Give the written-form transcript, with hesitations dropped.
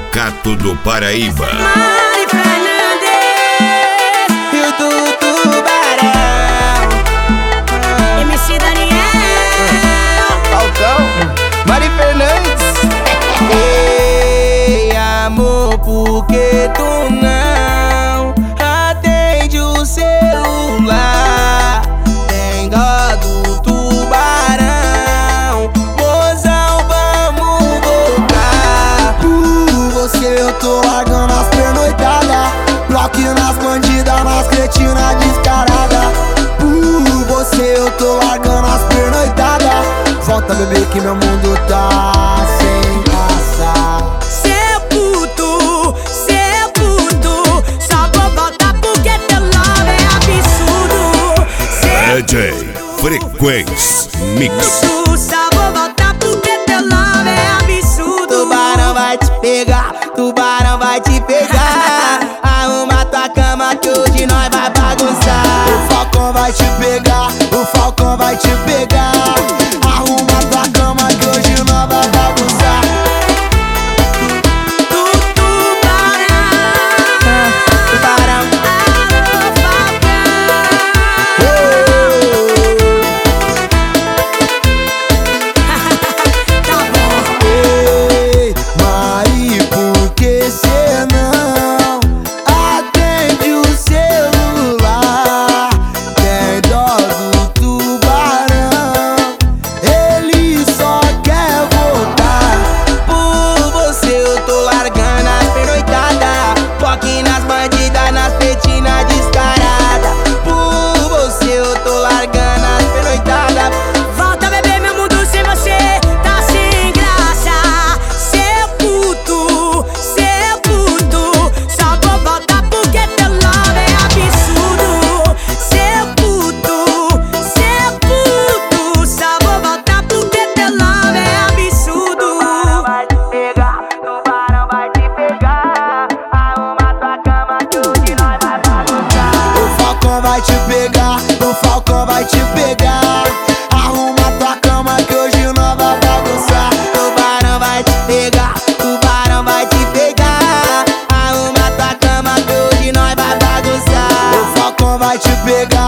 Sindicato do Paraíba. Mari Fernandes, Rio do Tubarão, MC Daniel, Falcão, Mari Fernandes. Ei, amor, por que tu não atende o celular? Tem dó do tubarão, mozão, vamos voltar. Por você eu tô largando as pernoitadas, bloque nas bandidas, nas cretinas descarada. Por você eu tô largando as pernoitadas. Volta, bebê, que meu mundo tá sem graça. seu puto, só vou voltar porque teu love é absurdo. DJ Frequência Mix. Puto, só vou voltar porque teu love é absurdo. Tubarão vai te pegar, tubarão vai te pegar. Arruma tua cama que hoje nós vai bagunçar. O Falcão vai te pegar, o Falcão vai te pegar. Arruma tua cama que hoje nós vai bagunçar. Tubarão, Ei, Mari, por que cê não atende o celular? Tem dó do tubarão, ele só quer voltar. por você eu tô largando as pernoitadas. Foque nas bandidas, nas petinas descarada. Por você eu tô largando as pernoitadas. volta beber meu mundo sem você tá sem graça. Seu puto, só vou voltar porque teu love é absurdo. Seu puto, só vou voltar porque teu love é absurdo. Vai te pegar, tubarão vai te pegar. Arruma tua cama que hoje nós vai bagunçar. O Falcão vai te pegar, o Falcão vai te pegar. Arruma tua cama que hoje nós vai bagunçar. Tubarão vai te pegar, tubarão vai te pegar. Arruma tua cama que hoje nós vai bagunçar. O Falcão vai te pegar,